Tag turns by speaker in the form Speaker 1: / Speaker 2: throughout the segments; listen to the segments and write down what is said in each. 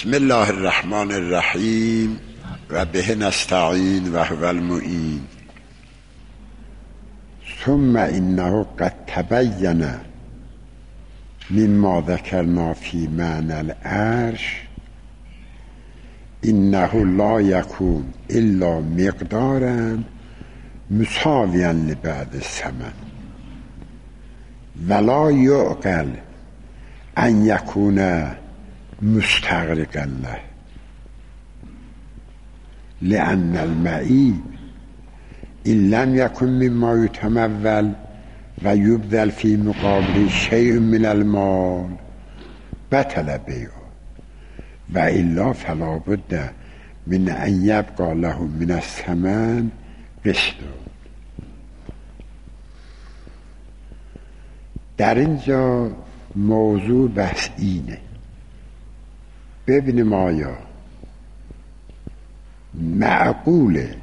Speaker 1: بسم الله الرحمن الرحیم و به نستعین و هو المعین. ثم انه قد تبین مما ذکرنا فی معنی العرش انه لا یکون الا مقدارا مساویا لبعد الثمن ولا یعقل ان یکون مستغرقا له لأن المعیب این لم یکن مما یتمول و یبذل فی مقابل شیء من المال بطل بیعه و الا فلا بد من ان یبقى له من الثمن قسط. در اینجا موضوع بحث اینه، ببینیم آیا معقوله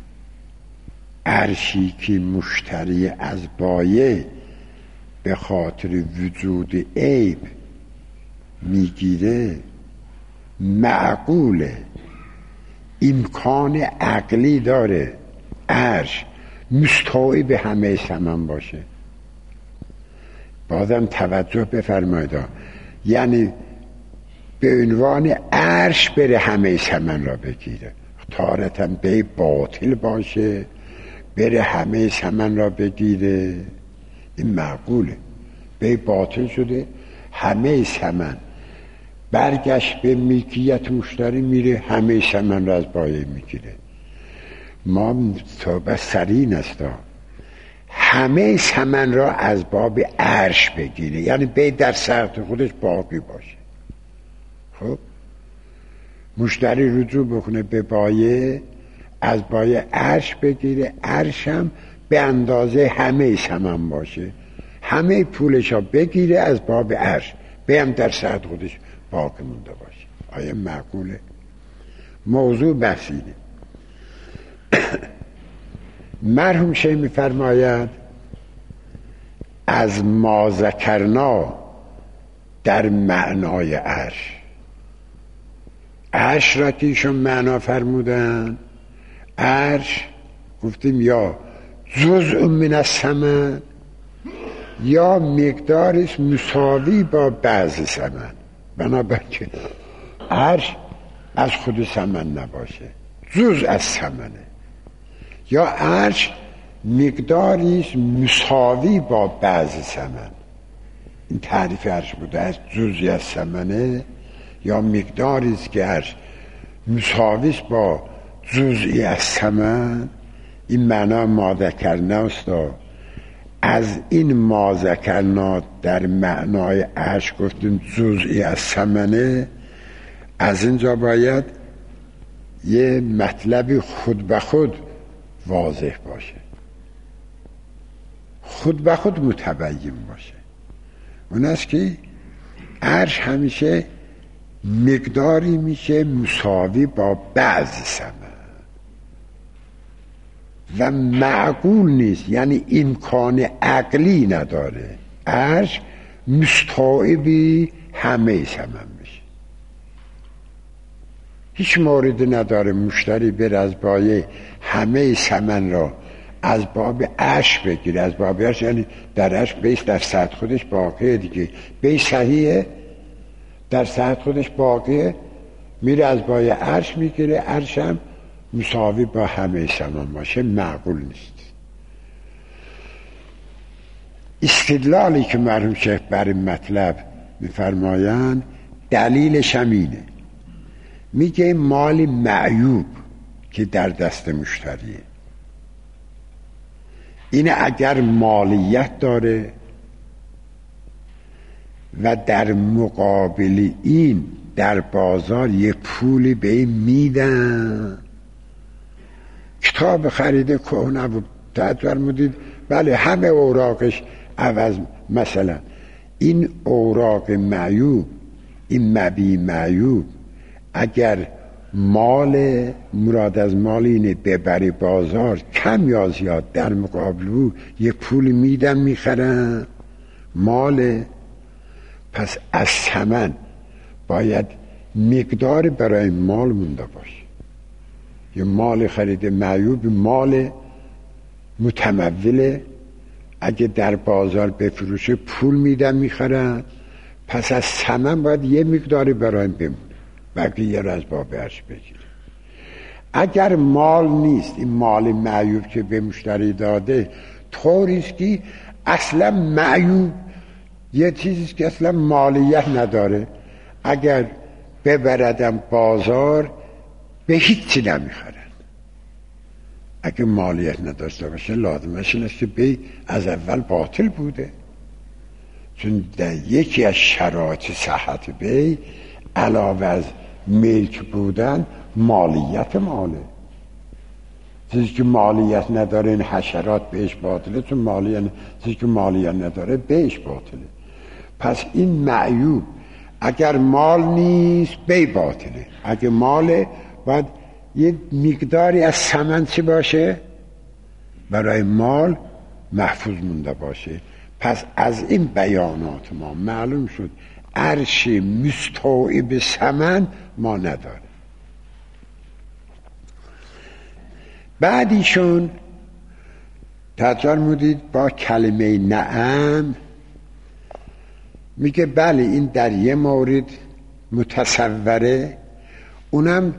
Speaker 1: عرشی که مشتری از بایع به خاطر وجود عیب میگیره، معقوله امکان عقلی داره عرش مستوعب به همه ثمن باشه؟ بازم توجه بفرمایید، یعنی به عنوان عرش بره همه ثمن را بگیره، تارتاً به باطل باشه بره همه ثمن را بگیره، این معقوله. به باطل شده همه ثمن، برگشت به ملکیت مشتری میره همه ثمن را از بایع میگیره. ما صحبت سریع است، همه ثمن را از باب عرش بگیره، یعنی به در سخت خودش باقی باشه. خب مشتری رجوع بکنه به بایع، از بایع عرش بگیره، عرش هم به اندازه همه ثمن باشه، همه پولش ها بگیره از باب عرش، به هم در سخت خودش باقی مونده باشه. آیا معقوله؟ موضوع بحثینه. مرحوم شیخ می‌فرماید از ما ذکرنا در معنای عرش را که ایشون معنا فرمودن، عرش گفتیم یا جزء من الثمن یا مقدارش مساوی با بعض ثمن. بنابراین عرش از خود ثمن نباشه، جزء از ثمنه، یا عرش مقداریش مساوی با بعض ثمن. این تعریف عرش بوده، از جزئی از ثمنه یا مقداریست که عرش مساویش با جزئی از ثمن. این معنا ما ذکرنا است. از این ما ذکرنا در معنای عرش گفتیم جزئی از ثمنه. از اینجا باید یه مطلبی خود به خود واضح باشه، خود به خود متبین باشه. اون است که عرش همیشه مقداری میشه مساوی با بعض ثمن و معقول نیست، یعنی امکان عقلی نداره عرش مستوعبی همه ثمن بشه. هیچ مورد نداره مشتری بر از بایع همه ثمن را از باب عرش بگیره. از باب عرش یعنی در عرش بیس در سطح خودش باقیه دیگه، بیس صحیحه در سطح خودش باقیه، میره از بایع عرش میگیره، عرش هم مساوی با همه ثمن باشه. معقول نیست. استدلالی که مرحوم شیخ بر این مطلب میفرمایند دلیلش هم اینه، میگه مال معیوب که در دست مشتریه، اینه اگر مالیت داره و در مقابل این در بازار یه پولی به این میدن، کتاب خریده کهنه بود، تعجب مدید بله همه اوراقش عوض، مثلا این اوراق معیوب، این مبیع معیوب، اگر مال مراد از مال اینه ببری بازار کم یا زیاد، در مقابل او یه پول میدن میخرن مال، پس از ثمن باید مقدار برای مال مونده باشه. یه مال خرید معیوب مال متموله، اگه در بازار بفروشه پول میدن میخرن، پس از ثمن باید یه مقداری برای بمونه، بقیه رو از باب عرش بگیره. اگر مال نیست، این مال معیوب که به مشتری داده طوریست که اصلا معیوب یه چیزیست که اصلا مالیت نداره، اگر ببردم بازار به هیچی نمیخرن. اگه مالیت نداشته باشه لازمش اینست که بی از اول باطل بوده، چون در یکی از شرایط صحت بی علاوه از ملک بودن مالیت ماله. چیزی که مالیت نداره این حشرات بهش باطله، چون چیزی که مالیت نداره بهش باطله. پس این معیوب اگر مال نیست بی باطله، اگه ماله باید یه مقداری از ثمن چی باشه؟ برای مال محفوظ مونده باشه. پس از این بیانات ما معلوم شد عرش مستوعب ثمن ما نداره. بعدیشون تجار مودید با کلمه نعم میگه بله این در یه مورد متصوره، اونم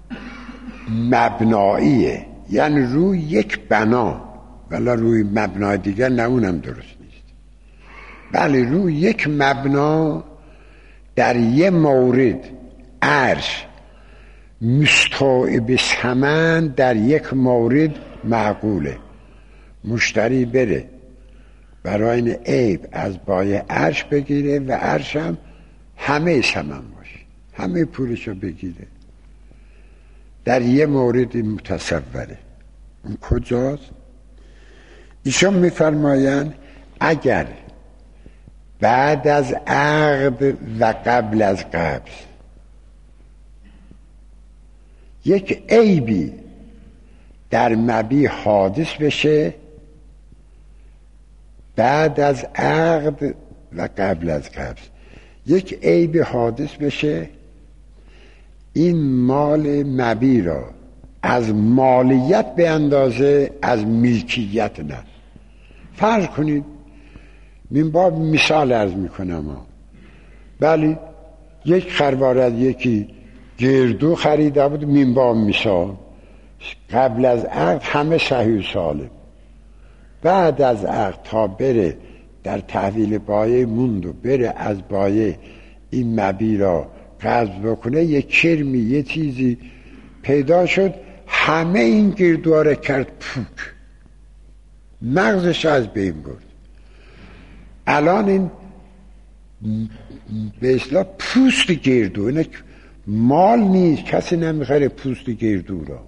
Speaker 1: مبناییه، یعنی روی یک بنا، ولی روی مبنای دیگر نه، اونم درست نیست. بله روی یک مبنا در یه مورد عرش مستوعب ثمن، در یک مورد معقوله. مشتری بره برای این عیب از بای عرش بگیره و عرش هم همه ثمن باشه، همه پولشو بگیره، در یه مورد متصوره. اون کجاست؟ ایشون میفرمایند اگر بعد از عقد و قبل از قبض یک عیبی در مبیع حادث بشه، بعد از عقد و قبل از قبض یک عیب حادث بشه، این مال مبیع را از مالیت به اندازه از ملکیت نه. فرض کنید من با مثال عرض میکنم، بله یک خروار از یکی گردو خریده بود، من با مثال قبل از عقد همه صحیح سالم، بعد از عقد تا بره در تحویل بایع موند و بره از بایع این مبیع را قبض بکنه، یک کرمی یه چیزی پیدا شد، همه این گردوها را کرد پوک، مغزش از بین برد. الان این به اصطلاح پوست گردو، اینه مال نیست، کسی نمیخره پوست گردو را،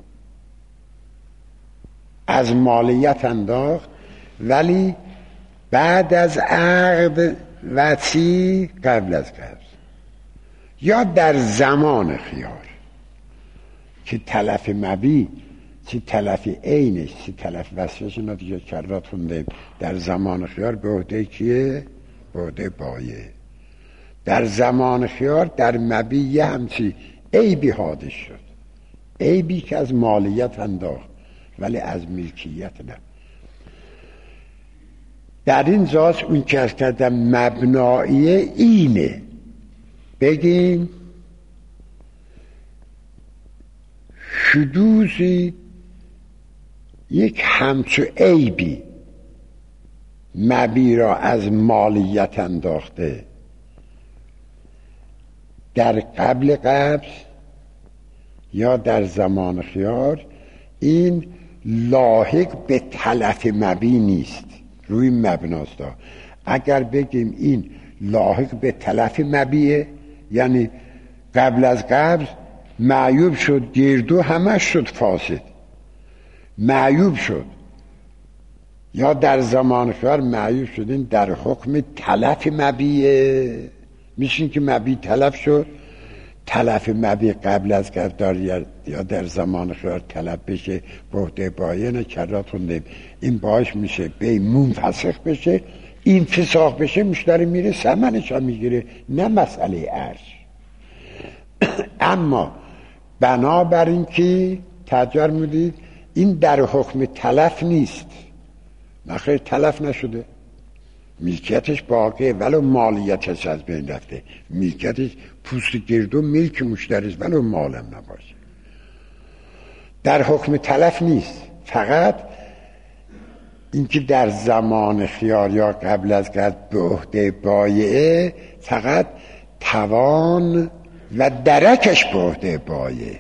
Speaker 1: از مالیت انداخت، ولی بعد از عقد و چی قبل از قبض، یا در زمان خیار که تلف مبیع چی تلف عینش چی تلف وصفش، اینا دیگه کرات خوندیم. در زمان خیار به عهده کیه؟ به عهده بایع. در زمان خیار در مبیع همچی عیبی حادث شد، عیبی که از مالیت انداخت ولی از ملکیت نه. در این جاست اون که از کردم مبنایی اینه، بگیم حدوثی یک همچو عیبی مبیع را از مالیت انداخته در قبل قبض یا در زمان خیار، این لاحق به تلف مبیع نیست، روی مبناست. اگر بگیم این لاحق به تلف مبیع، یعنی قبل از قبض معیوب شد گردو، همه شد فاسد، معیوب شد، یا در زمان خیار معیوب شد، این در حکم تلف مبیع میشین که مبیع تلف شد. تلف مبیع قبل از قبض یا در زمان خیار تلف بشه به عهده بایع، نکرات خوندیم، این باعث میشه بی منفسخ بشه، این فساخ بشه، مشتری میره ثمنش ها میگیره، نه مسئله عرش. اما بنابراین که تجر میدید این در حکم تلف نیست، نخیر تلف نشده، ملکیتش باقیه ولو مالیتش از بین رفته، ملکیتش پوست گردو ملک مشتریست ولو مالم نباشه، در حکم تلف نیست. فقط اینکه در زمان خیار یا قبل از قبض به عهده بایعه، فقط توان و درکش به عهده بایعه.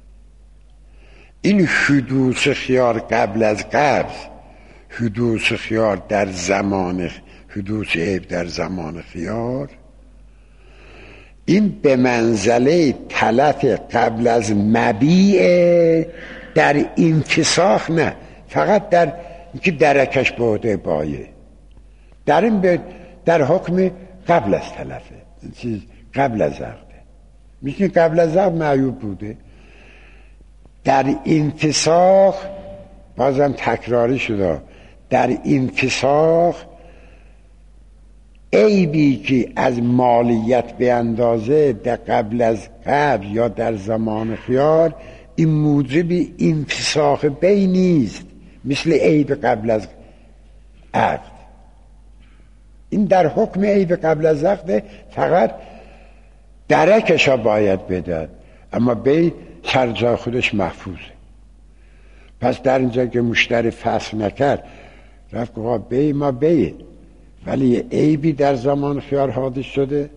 Speaker 1: این حدوث خیار قبل از قبض، حدوث خیار در زمان، حدوث عیب در زمان خیار، این به منزله تلف قبل از مبیع در انفساخ، نه فقط در اینکه درکش به عهده بایعه، در این در حکم قبل از تلفه، چیز قبل از عقده، میشه قبل از عقد معیوب بوده. در انفساخ بازم تکراری شده، در انفساخ عیبی که از مالیت به اندازه در قبل از قبض یا در زمان خیار، این موجب انفساخ بی نیست، مثل عیب قبل از عقد. این در حکم عیب قبل از عقد، فقط درکش ها باید بداد، اما بی سرجای خودش محفوظه. پس در اینجا که مشتری فصل نکرد، رفت که بی ما بیه، ولی عیبی در زمان خیار حادث شده،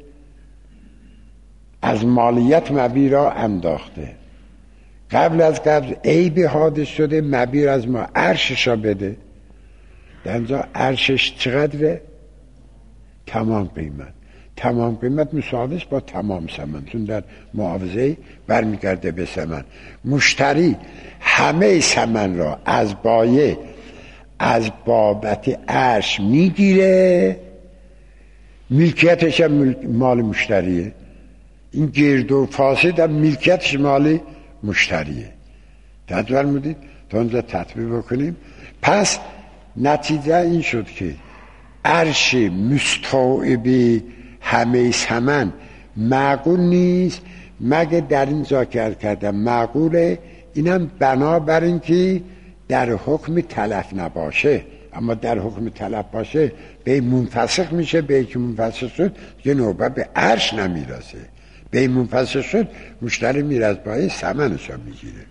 Speaker 1: از مالیت مبی را انداخته، قبل از قبض عیبی حادث شده، مبی از ما عرشش را بده. در اینجا عرشش چقدره؟ تمام قیمت. تمام قیمت مساویش با تمام ثمن، چون در معاوضه برمیگرده به ثمن. مشتری همه ثمن را از بایع از بابت عرش میگیره، ملکیتش هم مال مشتریه، این گرد و فاسد هم ملکیتش مال مشتریه. تدبیر مودید تا اونجا تطبیق بکنیم. پس نتیجه این شد که عرش مستوعب همه ثمن معقول نیست، مگه در این ذکر کردم معقوله، اینم بنابراین که در حکم تلف نباشه. اما در حکم تلف باشه به منفسخ میشه، به که منفسخ شد یه نوبت به عرش نمیرسه، به منفسخ شد مشتری میره از بایع ثمنش رو میگیره.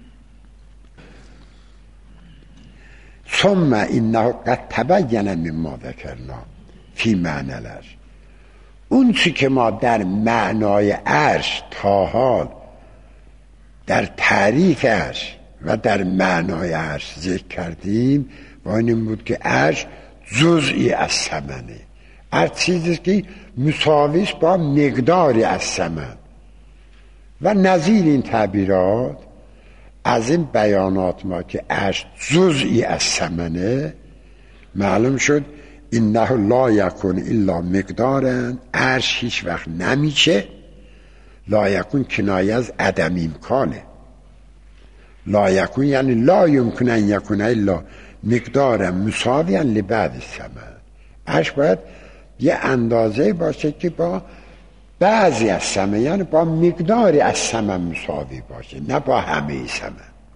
Speaker 1: ثم انه قد تبین مما ذکرنا فی معنی العرش، اون چی که ما در معنای عرش تا حال در تعریف عرش و در معنای عرش ذکر کردیم، و این بود که عرش جزئی از ثمنه، هر چیزی که مساویش با مقداری از ثمن و نظیر این تعبیرات. از این بیانات ما که عرش جزئی از ثمنه معلوم شد انه لا یکون الا مقدارن، عرش هیچ وقت نمیشه، لا یکون کنایه از عدم امکانه، لا یکون یعنی لا یمکن ان یکون الا مقدارن مساویا لبعض الثمن. عرش باید یه اندازه باشه که با بعضی از ثمن، یعنی با مقداری از ثمن مساوی باشه، نه با همه ثمن.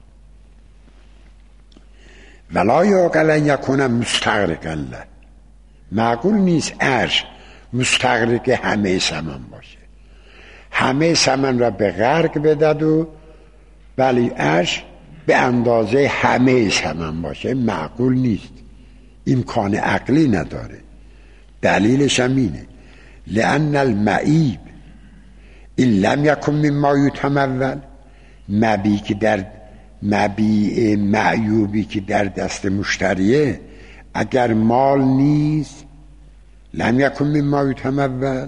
Speaker 1: ولا یعقل ان یکون مستغرقا له، معقول نیست عرش مستغرق همه ثمن باشه، همه ثمن را به غرق بدد و ولی عرش به اندازه همه ثمن باشه، معقول نیست، امکان عقلی نداره. دلیلش هم اینه لأن المعیب این لم یکن مما یتمول، مبیع که در مبیع معیوبی که در دست مشتریه اگر مال نیست، لم یکن مما یتمول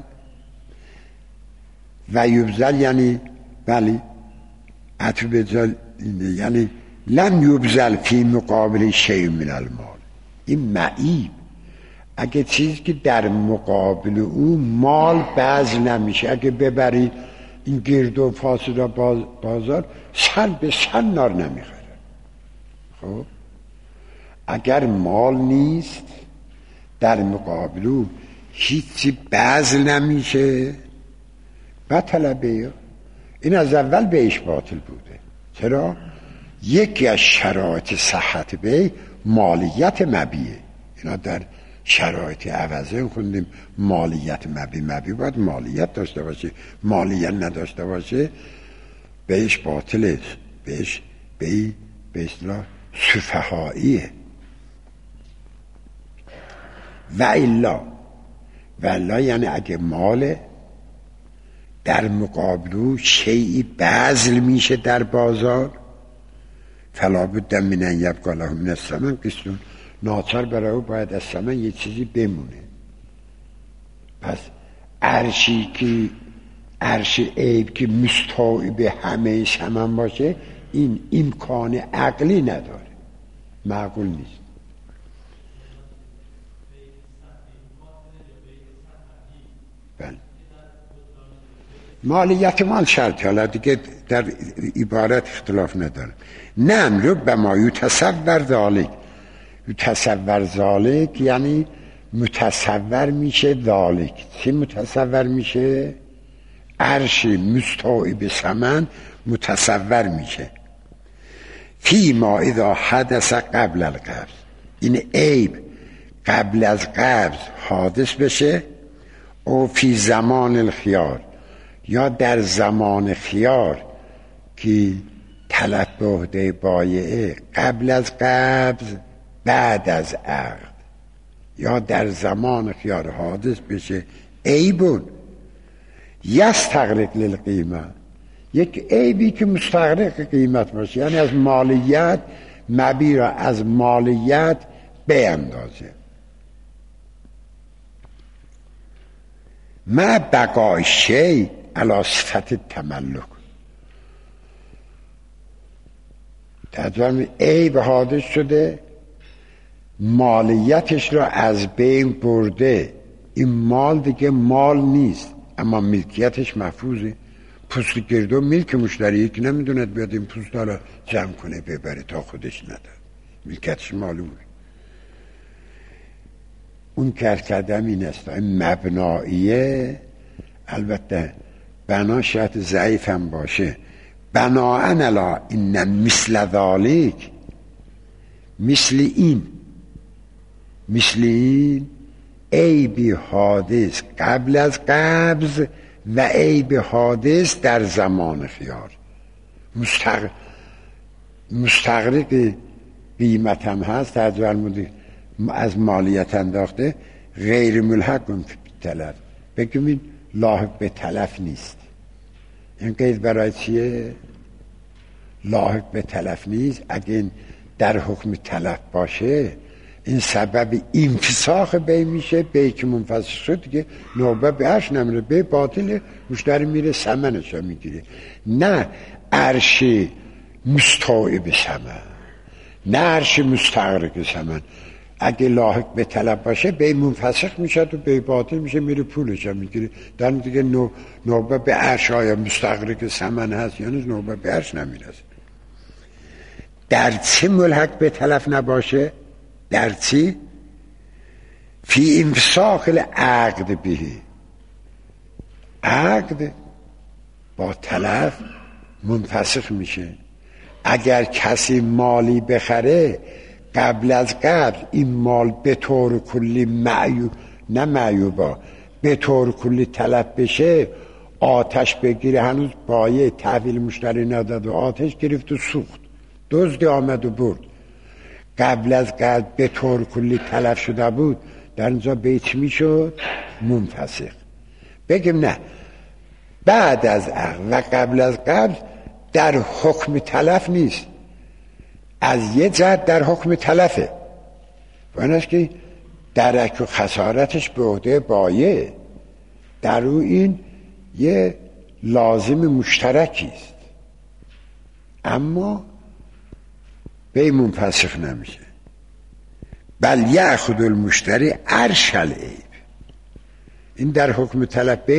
Speaker 1: و یبذل یعنی ولی عطف بذل یعنی لم یبذل فی مقابل شیء من المال. این معیب اگه چیزی که در مقابل او مال بذل نمیشه، اگه ببرید این گرد و فاسد را بازار سن به سن نار نمیخره. خب اگر مال نیست در مقابل او هیچی بذل نمیشه، بطلبه این از اول بیش باطل بوده. چرا؟ یکی از شرایط صحت بی مالیت مبیه. اینا در شرایط عوضه خوندیم مالیت مبی باید مالیت داشته باشه، مالیت نداشته باشه بیش باطله، بیش به اصطلاح سفهاییه. و الا یعنی اگه مال در مقابل شیئی بذل میشه در بازار، فلا بد من ان یبقی له من الثمن قسط، ناچار برای او باید از ثمن یه چیزی بمونه. پس عرش عیب که مستوعب همه ثمن باشه این امکان عقلی نداره، معقول نیست. بله مالیت مال شرط، حالا دیگه در عبارت اختلاف نداره. نه ربما یتصور ذالک، یتصور ذالک یعنی متصور میشه ذالک. چی متصور میشه؟ عرش مستوعب ثمن متصور میشه. فی ما اذا حدث قبل القبض، این عیب قبل از قبض حادث بشه، او فی زمان الخیار، یا در زمان خیار که طلب به عهده بایعه قبل از قبض بعد از عقد، یا در زمان خیار حادث بشه عیبون یستغرق للقیمه، یک عیبی که مستغرق قیمت باشه، یعنی از مالیت مبی را از مالیت بیندازه. ما بقای شی علی صفت تملک، در عیب حادث شده مالیتش را از بین برده، این مال دیگه مال نیست اما ملکیتش محفوظه. پوست گردو ملک مشتری، یکی نمیدوند بیاد این پوست را جمع کنه ببره تا خودش نداره، ملکیتش معلومه. اون کردم این است، این مبناییه، البته بنا شاید ضعیف هم باشه، بناءن الا این مثل ذالک، مثل این عیب حادث قبل از قبض و عیب حادث در زمان خیار، مستغرق قیمت هم هست، از مالیت انداخته، غیر ملحق طلب، بگیم این لاحق به تلف نیست. این قید برای چیه؟ لاحق به تلف نیست. اگه این در حکم تلف باشه این سبب انفساخ بی میشه، بی که منفسخ شد دیگه نوبه به عرش نمیره، بی باطل، مشتری میره ثمنش رو میگیره. نه عرش مستوعب ثمن، نه عرش مستغرق ثمن. اگه لاحق به طلب باشه بی منفسخ میشه و بی باطل میشه، میره پولش رو میگیره. در دیگه نوبه به عرش آیا مستغرق ثمن هست یا نه، نوبه به عرش نمیرسه. در چه ملحق به تلف نباشه؟ در چی؟ فی انفساخ العقد بهی، عقد با تلف منفسخ میشه. اگر کسی مالی بخره قبل از قبل این مال به طور کلی نه معیوبا، به طور کلی تلف بشه، آتش بگیره، هنوز بایه تحویل مشتری نداد و آتش گرفت و سوخت، دزدی آمد و برد. قبل از قبل به طور کلی تلف شده بود، در اینجا بیت میشد منفسخ. بگیم نه، بعد از عقد و قبل از قبل در حکم تلف نیست، از یه جهت در حکم تلفه، وانست که درک و خسارتش به عهده بایع، در او این یه لازم مشترکی است، اما به منفسخ نمیشه. بل یأخذ المشتری عرش العیب، این در حکم تلف به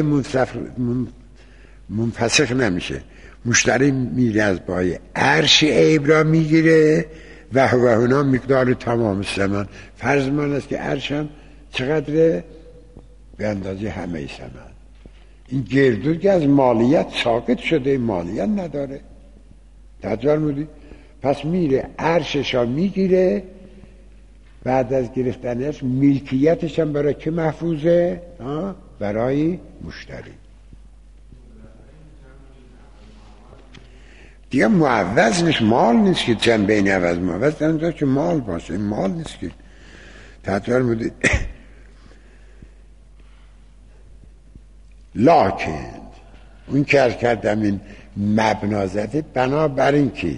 Speaker 1: منفسخ نمیشه. مشتری میره از بایع عرش عیب را میگیره و هنا مقدار تمام ثمن. فرض من است که عرش هم چقدره؟ به اندازه همه ثمن. این گردو که از مالیت ساقط شده، مالیت نداره. تجار بودی؟ پس میره عرششا میگیره، بعد از گرفتنش ملکیتش هم برای که محفوظه؟ برای مشتری. دیگه معوض نیست، مال نیست که جنبه این عوض معوض دارم که مال باشه، این مال نیست که تجار بودی. لکن اون کردم این مبنا زده بنابر این که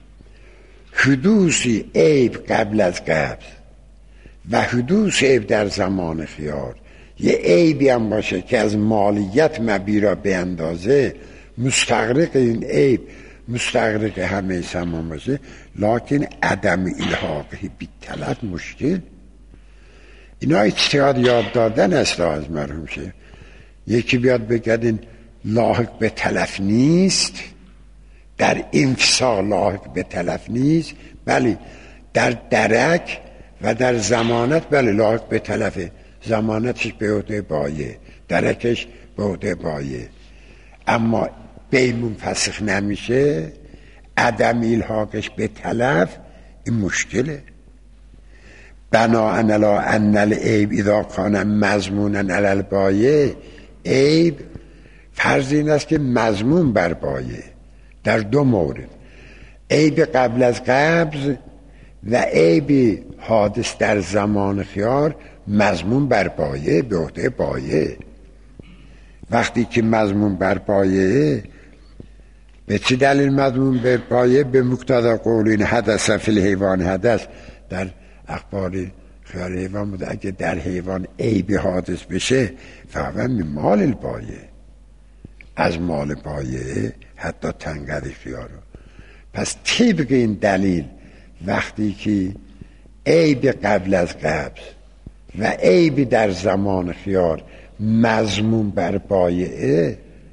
Speaker 1: حدوثی عیب قبل از قبض و حدوث عیب در زمان خیار یه عیبی هم باشه که از مالیت مبی را به اندازه مستغرق این عیب مستغرق همه سامان باشه، لکن عدم الحاقی بی طلب مشکل. اینا اجتهاد یاد دادن است از مرحوم شه. یکی بیاد بگد این لاحق به تلف نیست، در انفصال لاحق به تلف نیست، بله در درک و در ضمانت بله لاحق به تلفه، ضمانتش به عهده بایع، درکش به عهده بایع، اما بی منفسخ نمیشه، عدم الحاقش به تلف این مشکله. بناءً علی ان العیب اذا کان مضمونا علی البایع، عیب فرض این است که مضمون بر بایع در دو مورد، عیب قبل از قبض و عیب حادث در زمان خیار مضمون بر بایع به عهده بایع. وقتی که مضمون بر بایع، به چه دلیل مضمون بر بایع؟ به مقتضا قولین حدث فی الحیوان، حدث در اخبار خیار حیوان بوده اگه در حیوان عیب حادث بشه فقط من مال البایع، از مال بایع حتی تنقضی خیارو. پس طبق این دلیل وقتی که عیب قبل از قبض و عیب در زمان خیار مضمون بر بایعه،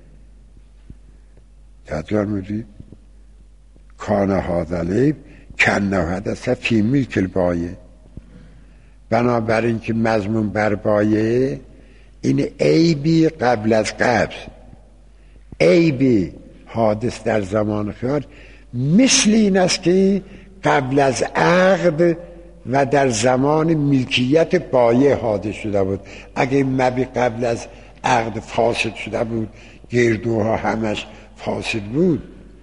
Speaker 1: تجار میدید کان هذا العیب کنه حدث فی ملک البایع، بنابراین که مضمون بر بایع این عیبی قبل از قبض، عیبی حادث در زمان خیار مثل این است که قبل از عقد و در زمان ملکیت بایع حادث شده بود. اگه مبی قبل از عقد فاسد شده بود، گردوها همش فاسد بود،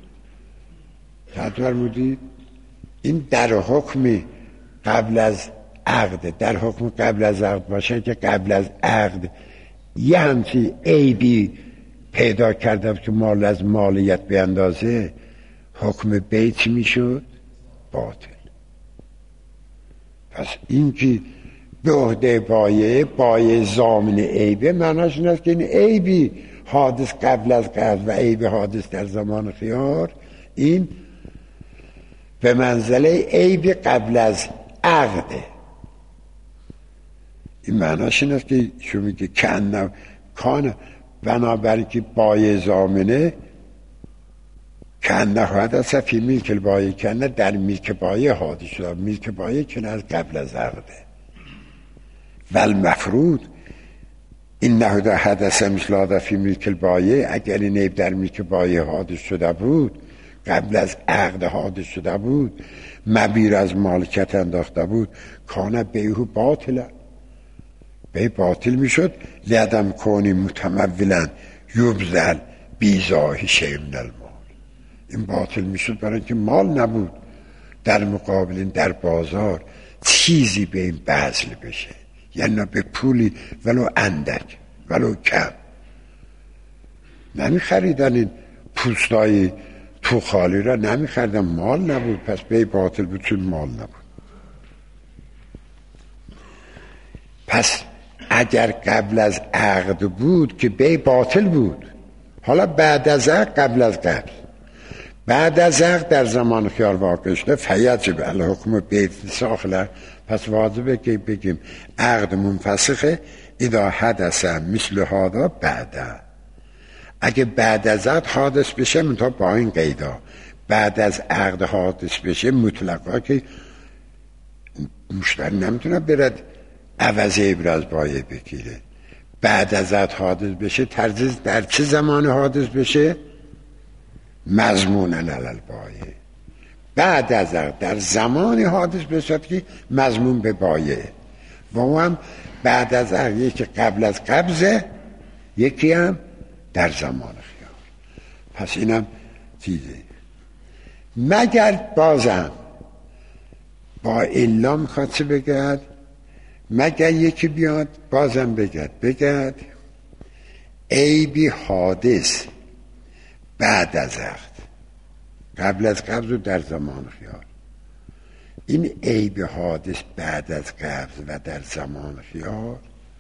Speaker 1: تدور بودید این در حکم قبل از عقد، در حکم قبل از عقد باشه که قبل از عقد یه همچی عیبی پیدا کرده که مال از مالیت به اندازه، حکم بیت میشد باطل. پس این که به عهده بایع ضامن عیبه، معناش این است که این عیبی حادث قبل از قبض و عیب حادث در زمان خیار این به منزله عیب قبل از عقده. این معناش این است که شما میگه کانه بنابراین که بایع ضامنه کنه حدث فی ملک البایع، کنه در ملک بایع حادث شده، ملک بایع کنه از قبل از عقده. والمفروض این نهوده حدث مثل هذا فی ملک البایع، اگر این عیب در ملک بایع حادث شده بود، قبل از عقد حادث شده بود، مبیر از مالکت انداخته بود، کانه بیهو باطلا، به باطل میشد، لعدم کونی متمولا یبذل بیزاهی شیء من المال، این باطل میشد برای اینکه مال نبود در مقابل در بازار چیزی به این بذل بشه، یعنی به پولی ولو اندک ولو کم نمی خریدن، این پوستای تو خالی را نمی خریدن، مال نبود، پس به باطل بود چون مال نبود. پس اگر قبل از عقد بود که به باطل بود، حالا بعد از عقد قبل از قبل، بعد از عقد در زمان خیار واقع شده فیجب الحکم بیت ساخله، پس واجبه که بگیم عقد منفسخه اذا حدث مثل هذا بعد، اگه بعد از عقد حادث بشه منتها با این قیدا، بعد از عقد حادث بشه مطلقا که مشتری نمیتونه برد عوض عیب از بایع بگیره، بعد از عقد حادث بشه در چه زمان حادث بشه؟ مضمون علی بایع. بعد از عقد در زمان حادث بشه که مضمون به بایع، و اون هم بعد از عقد، یکی قبل از قبضه، یکی هم در زمان خیار. پس اینم چیزه. مگر بازم با الا میخواد چه بگد؟ مگر یکی بیاد بازم بگد عیبی حادث بعد از عقد، قبل از قبض و در زمان خیار. این عیب حادث بعد از قبض و در زمان خیار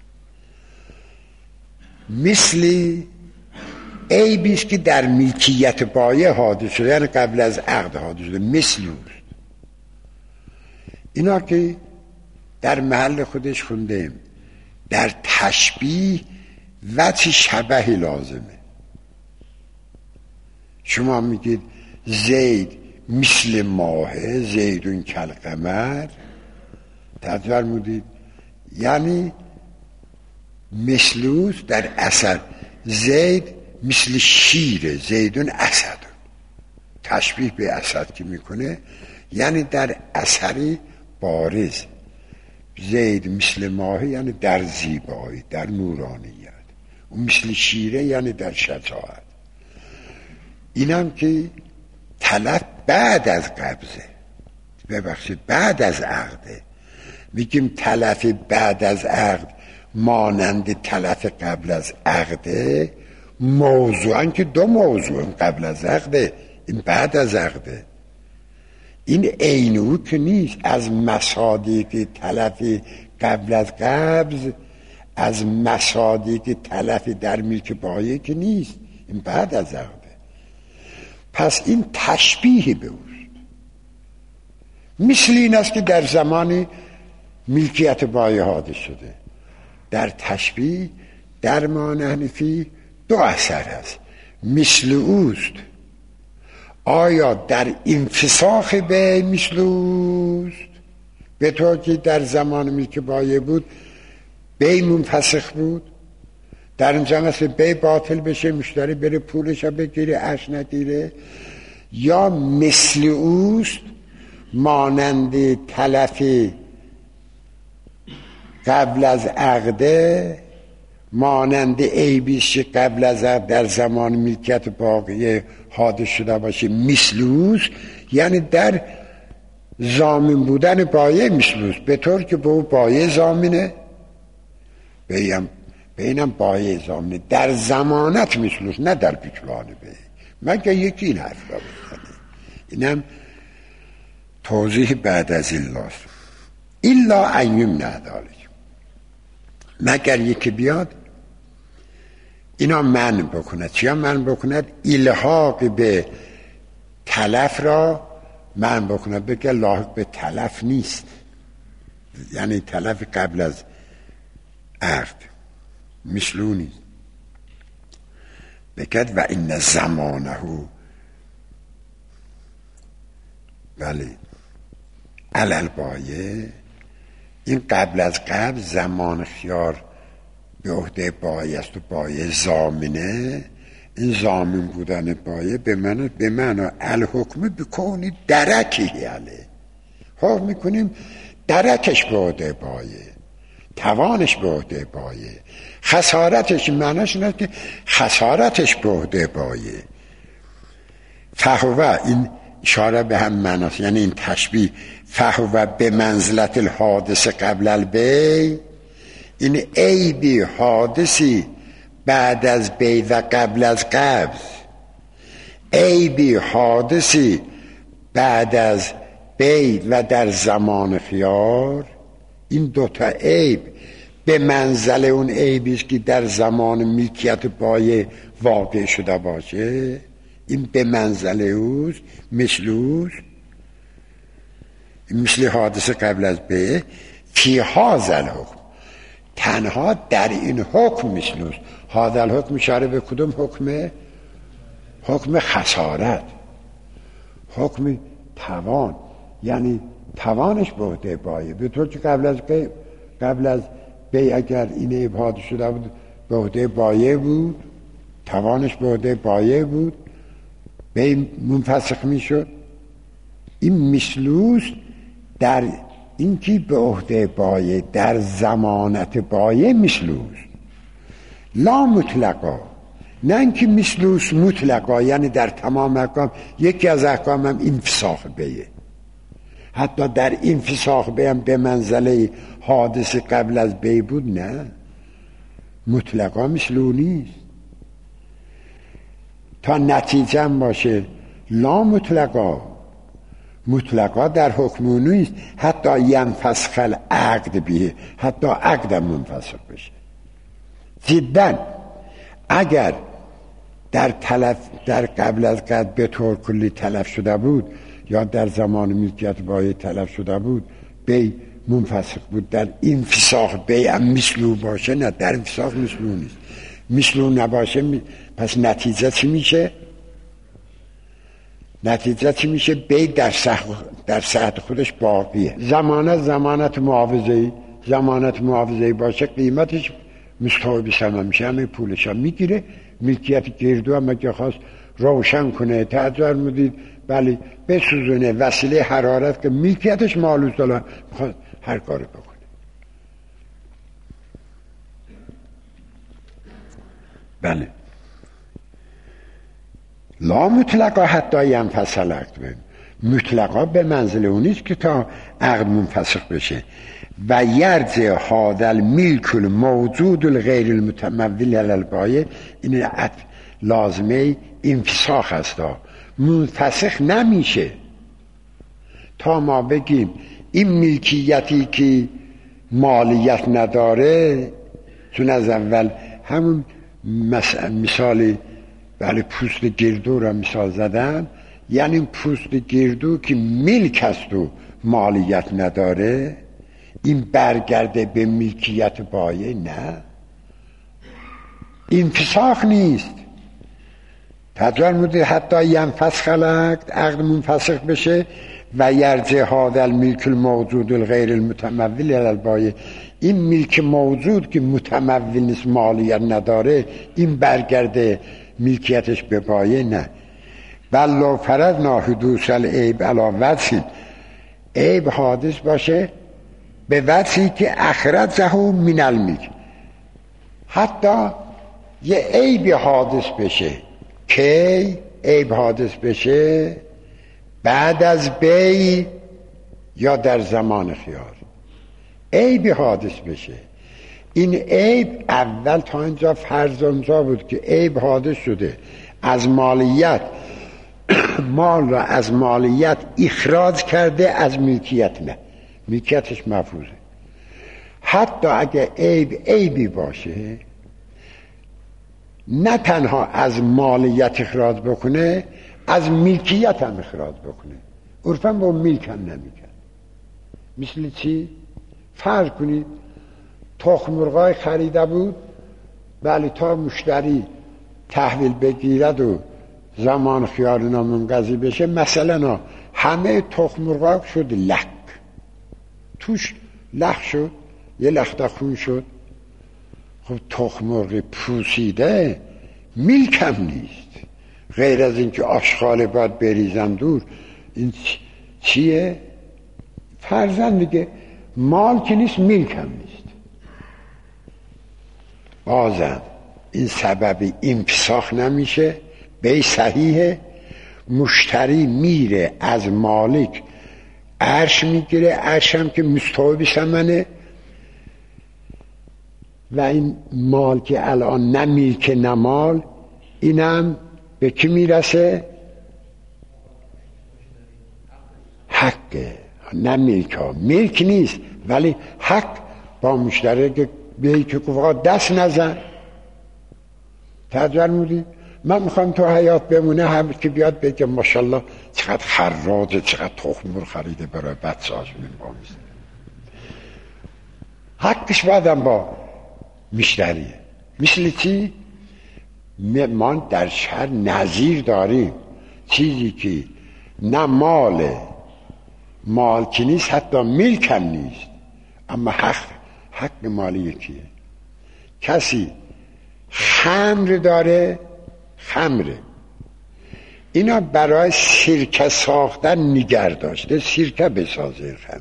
Speaker 1: مثل عیبیست که در ملکیت بایع حادث شده، یعنی قبل از عقد حادث شده، مثل اوست. اینا که در محل خودش خوندیم. در تشبیه وجه شبه لازمه. شما میگید زید مثل ماه، زیدون کالقمر، ترجمه فرمودید یعنی مثلوس در اثر. زید مثل شیره، زیدون اسد. تشبیه به اسد که میکنه یعنی در اثری بارز. زید مثل ماه یعنی در زیبایی، در نورانیت. و مثل شیره یعنی در شجاعت. اینم که تلف بعد از قبضه، ببخشید بعد از عقده. میگیم تلف بعد از عقد مانند تلف قبل از عقده. موضوعاً که دو موضوع، قبل از عقده، این بعد از عقده. این عین او که نیست. از مصادیق تلف قبل از قبض، از مصادیق تلف در ملک بایع که نیست، این بعد از عقده. پس این تشبیه به اوست. مثل این است که در زمان ملکیت بایع حادث شده. در تشبیه در ما نحن فیه دو اثر هست. مثل اوست، آیا در انفساخ به مثل اوست، به طور که در زمان ملک بایع بود بی منفسخ بود، در اینجا مثل بی باطل بشه، مشتری بره پولش بگیره، اش نگیره. یا مثل اوست مانند تلف قبل از عقده، مانند عیبیش قبل از عقد در زمان ملکیت باقی حادث شده باشه. مثل اوست یعنی در ضامن بودن بایع مثل اوست، به طور که به او بایع ضامنه، به اینم بایع ضامنه. در زمانت مثل اوست، نه در بطلان به. مگه یکی این حرف را بزنه. اینم توضیح بعد از الاست. الا ان نداره، مگر یکی بیاد اینا منع بکند. چیا منع بکند؟ الحاق به تلف را منع بکند. بگه لاحق به تلف نیست، یعنی تلف قبل از عقد مثلو نیست. بگد و این زمانه، بله، علل بایع، این قبل از قبل زمان خیار به عهده بایع است و بایع ضامنه. این ضامن بودن بایع به معنا الحکم بکنی درکی علیه، حکم میکنیم درکش به عهده بایع، توانش به عهده بایع، خسارتش معناش اینه که خسارتش به عهده بایع. فهو، این اشاره به هم معناست، یعنی این تشبیه. فهو به منزلت الحادث قبل البیع، این عیبی حادثی بعد از بیع و قبل از قبض، عیبی حادثی بعد از بیع و در زمان خیار. این دوتا عیب به منزله اون عیبیست که در زمان ملکیت بایع واقع شده باشه. این به منزله اوست، مثل اوست، مثل حادث قبل از بیع. فی هذا الحکم، تنها در این حکم مثل اوست. هذا الحکم اشاره به کدوم حکمه؟ حکم خسارت، حکم توان، یعنی توانش به عهده بایع. به طور که قبل از بیع اگر این عیب حادث شده بود به عهده بایع بود، توانش به عهده بایع بود، بی منفسخ میشد. این مثلوس در اینکه به عهده بایع در ضمانت بایع مثلوس لا مطلقا، نه اینکه مثلوس مطلقا یعنی در تمام احکام. یکی از احکام هم انفساخ بیه، حتی در انفساخ بیم به منزله حادث قبل از بی بود، نه مطلقا مثلو نیست تا نتیجه هم باشه. لا مطلقا، مطلقا در حکم نیست. حتی ینفسخ العقد بیه، حتی عقدم منفسخ بشه. جدا اگر در قبل از قد به طور کلی تلف شده بود یا در زمان ملکیت بایع تلف شده بود، بی منفسخ بود. در انفساخ بی هم مثلو باشه، نه در انفساخ مثلو نیست. مثلو نباشه پس نتیجه چی میشه؟ نتیجه چی میشه؟ بی در صحت خودش باقیه. ضمانت معاوضه‌ای باشه، قیمتش مستوی ثمن میشه، همه پولش هم میگیره. ملکیت گردو هم اگه خواست روشن کنه، تعذر مدید بله بسوزونه، وسیله حرارت که ملکیتش معلوم داره، میخواد هر کاری بکنه. بله لا مطلقا حتی ینفصل عقد، مطلقا به منزله اونیست که تا عقد منفسخ بشه. و یرجع هذا الملک الموجود الغیر المتمول علی البایع، این لازمه انفساخ است، منفسخ نمیشه تا ما بگیم این ملکیتی که مالیت نداره. چون از اول همون مثال بله پوست گردو را مثال زدم، یعنی پوست گردو که ملک است و مالیت نداره، این برگرده به ملکیت بایع، نه انفساخ نیست. تجار مده حتی ینفسخ العقد، عقد منفسخ بشه. و یرجع هذا الملک الموجود الغیر المتمول علی البایع، این ملک موجود که متمول نیست مالیت نداره، این برگرده ملکیتش به بایع، نه. ولو فرضنا حدوث العیب علی وجه، عیب حادث باشه به وجهی که اخرجه من الملک، حتی یه عیب حادث بشه. که عیب حادث بشه بعد از بی یا در زمان خیار، عیب حادث بشه. این عیب اول تا اینجا فرض اونجا بود که عیب حادث شده، از مالیت مال را از مالیت اخراج کرده، از ملکیت نه، ملکیتش محفوظه. حتی اگه عیبی باشه، نه تنها از مالیت اخراج بکنه، از ملکیت هم اخراج بکنه. عرفاً با ملک هم نمیکن. مثل چی؟ فرض کنید تخم مرغای خریده بود، بله تا مشتری تحویل بگیرد و زمان خیار منقضی بشه، مثلا همه تخم مرغا شد لک، توش لخ شد، یه لخت خون شد. خب تخم مرغ پوسیده ملکم نیست، غیر از اینکه آشغال باید بریزم دور. این چیه؟ فرزند دیگه مال که نیست، ملکم نیست. بازم این سبب انفساخ نمیشه، به صحیحه. مشتری میره از مالک عرش میگیره، عرش هم که مستوی ثمنه، و این مال که الان نه ملک نه مال، اینم به کی میرسه؟ حقه، نه ملک ها. ملک نیست ولی حق با مشتری که به که دست نزن. تجربه مودی من میخوام تو حیات بمونه، هم که بیاد بگه ماشاءالله چقدر خراجه، چقدر تخم مرغ خریده برای بچه‌اش می‌بامیزه. حقش بعدم با مشتریه. مثل چی؟ ما در شهر نظیر داریم، چیزی که نه مال که نیست، حتی ملک هم نیست، اما حق مالی یکیه. کسی خمر داره، خمره، اینا برای سرکه ساختن نگر داشته، سرکه بسازه خمر.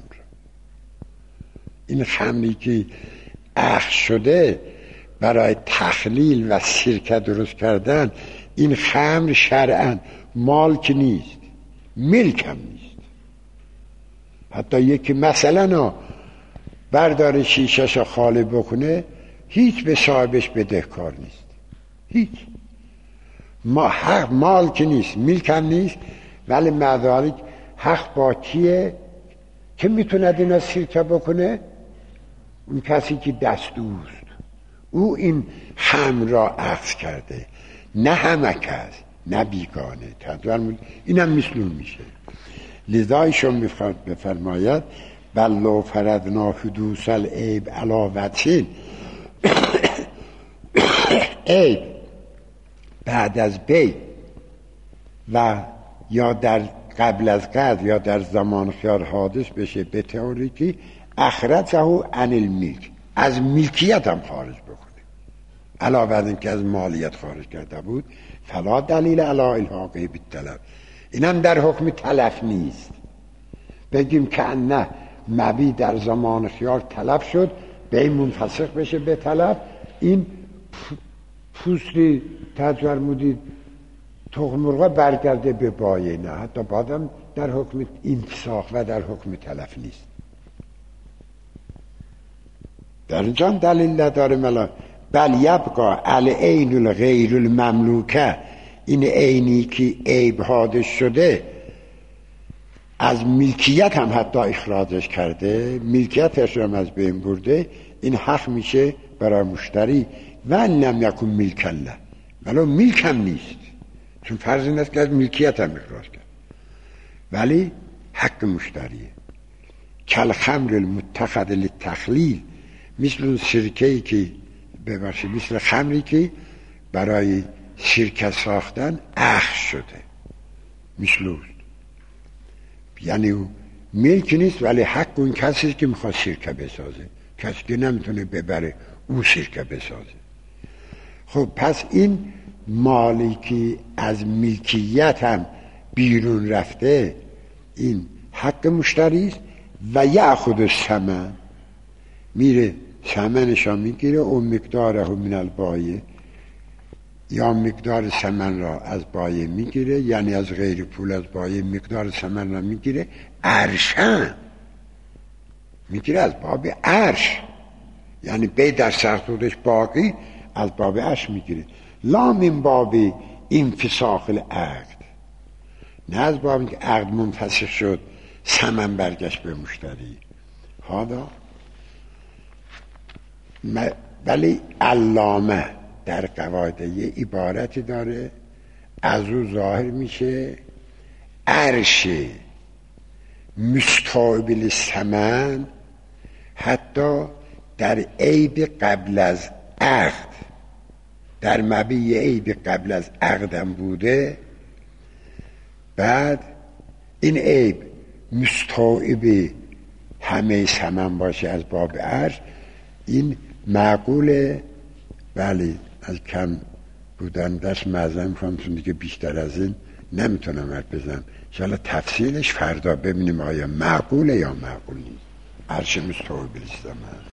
Speaker 1: این خمری که اخذ شده برای تخلیل و سرکه درست کردن، این خمر شرعاً مالک نیست، ملک هم نیست. حتی یکی مثلا بردار شیشه‌ش خالی بکنه، هیچ به صاحبش بدهکار نیست، هیچ. حق مالک نیست، ملک هم نیست، ولی مدارک حق با کیه که میتونه اینا سرکه بکنه؟ اون کسی که دستوست، او این خمر را اخذ کرده، نه همه کس، نه بیگانه. اینم مثلون میشه. لذا ایشون بفرماید بل لو فرضنا حدوث العیب علی وجهین، عیب بعد از بی و یا در قبل از قد یا در زمان خیار حادث بشه، به تئوری که اخرجه عن الملک، از ملکیت هم خارج بکنه، علاوه از این که از مالیت خارج کرده بود، فلا دلیل علی الحاقه بالتلف، اینم در حکم تلف نیست. بگیم که نه مبی در زمان خیار تلف شد، به این منفسخ بشه به تلف، این پوستی تجور مودید تخم مرغ برگرده به بایه، نه، حتی بعدم در حکم انفساخ و در حکم تلف نیست. در اینجا دلیل نداره ملا بل یبقا العین الغیر المملوکه، این عینی که عیب حادث شده از ملکیت هم حتی اخراجش کرده، ملکیتش هم از بین برده، این حق میشه برای مشتری و لم یکن ملک الله، ولو ملک هم نیست، چون فرض این است که از ملکیت هم اخراج کرد، ولی حق مشتریه. کل خمر المتخذ للتخلیل، مثل اون سرکه‌ای که ببخشید مثل خمری که برای سرکه ساختن اخذ شده، مثل اون، یعنی او ملک نیست ولی حق اون کسی که میخواد سرکه بسازه، کسی که نمیتونه ببره اون سرکه بسازه. خب پس این مالی که از ملکیت هم بیرون رفته، این حق مشتری است و یأخذ الثمن، میره ثمنش را میگیره، اون مقداره من البایع، یا مقدار ثمن را از بایع میگیره، یعنی از غیر پول از بایع مقدار ثمن را میگیره، عرشن میگیره از باب عرش، یعنی بی در سرخودش باقی از باب عرش میگیره، لا من باب انفساخ العقد، نه از باب که عقد منفسخ شد ثمن برگشت به مشتری. حالا ولی علامه در قواعد یه عبارتی داره، از او ظاهر میشه عرش مستوعب ثمن حتی در عیب قبل از عقد، در مبی عیب قبل از عقدم بوده، بعد این عیب مستوعب همه ثمن باشه از باب عرش، این معقوله. ولی از کم بودن دست معظم کنم، چون دیگه بیشتر از این نمیتونم حرف بزنم، انشاءالله تفصیلش فردا ببینیم آیا معقوله یا معقول نیست. عرش مستوعب الثمن.